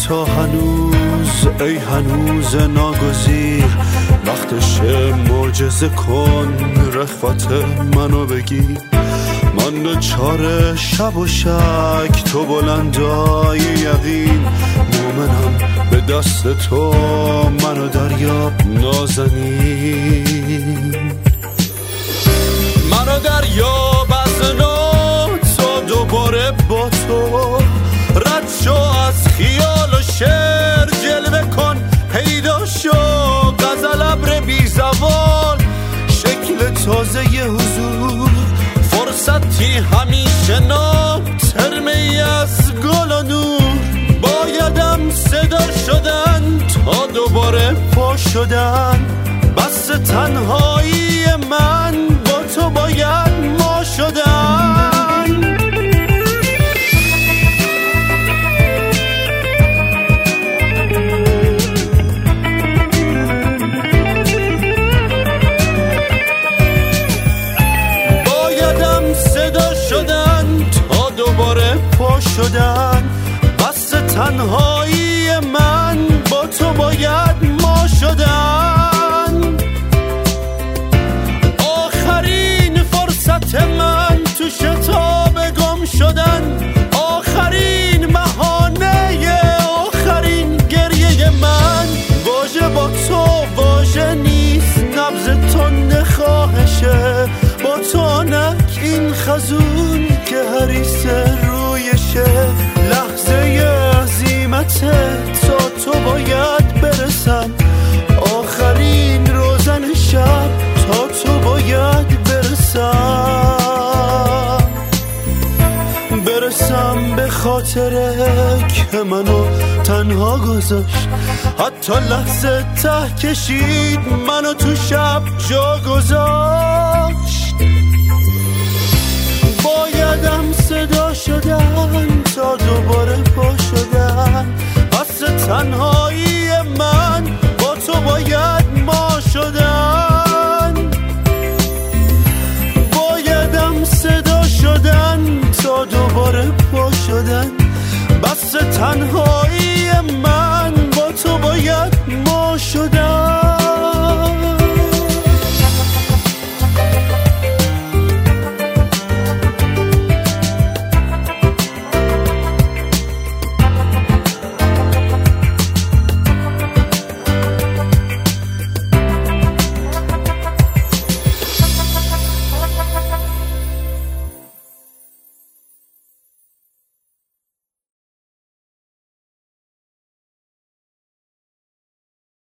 تا هنوز ای هنوز ناگزیر وقتشه معجزه کن رخوت منو بگیر من دچار شب و شک تو بلندای یقین مومنم به دست تو منو دریاب نازنین منو دریاب از نو تا دوباره با تو رد شو از خیال و شعر جلوه کن پیدا شو غزل ابر بی زوال شکل تازه ی حضور فرصتی همیشه نام ترمی از گل و نور بایدم صدا شدن تا دوباره پا شدن بس تنهایی من با تو باید ما شدن شدن بس تنهایی من با تو باید ما شدن آخرین فرصت من تو شتاب گم شدن آخرین بهانه آخرین گریه من واژه با تو واژه نیست نبض تند خواهشه با تو آنک این خزون که حریص رویشه لحظه عظیمت تا تو باید برسم آخرین روزن شب تا تو باید برسم به خاطره که منو تنها گذاشت حتی لحظه ته کشید منو تو شب جا گذاشت بایدم صدا شدن تا دوباره پا شدن پس تنهایی من با تو باید ما شدن بایدم صدا شدن تا دوباره پا شدن بس تنهایی من با تو باید ما شدن